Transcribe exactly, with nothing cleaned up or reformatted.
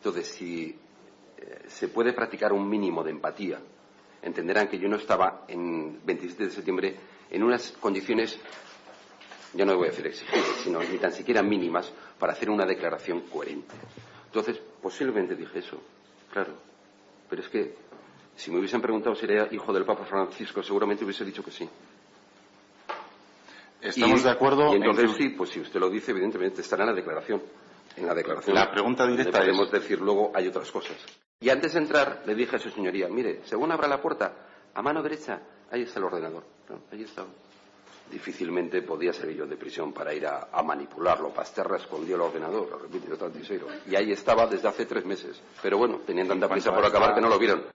Entonces, si eh, se puede practicar un mínimo de empatía, entenderán que yo no estaba en veintisiete de septiembre en unas condiciones, yo no voy a decir exigibles, sino ni tan siquiera mínimas, para hacer una declaración coherente. Entonces, posiblemente dije eso, claro. Pero es que, si me hubiesen preguntado si era hijo del Papa Francisco, seguramente hubiese dicho que sí. Estamos y, de acuerdo. Y entonces en... sí, pues si usted lo dice, evidentemente estará en la declaración. En la declaración. La pregunta directa podemos es... decir luego hay otras cosas. Y antes de entrar, le dije a su señoría, mire, según abra la puerta, a mano derecha, ahí está el ordenador. ¿No? Ahí está. Difícilmente podía salir yo de prisión para ir a, a manipularlo. Pasterra escondió el ordenador, lo repito, yo tanto y ahí estaba desde hace tres meses. Pero bueno, tenían tanta prisa por acabar que no lo vieron.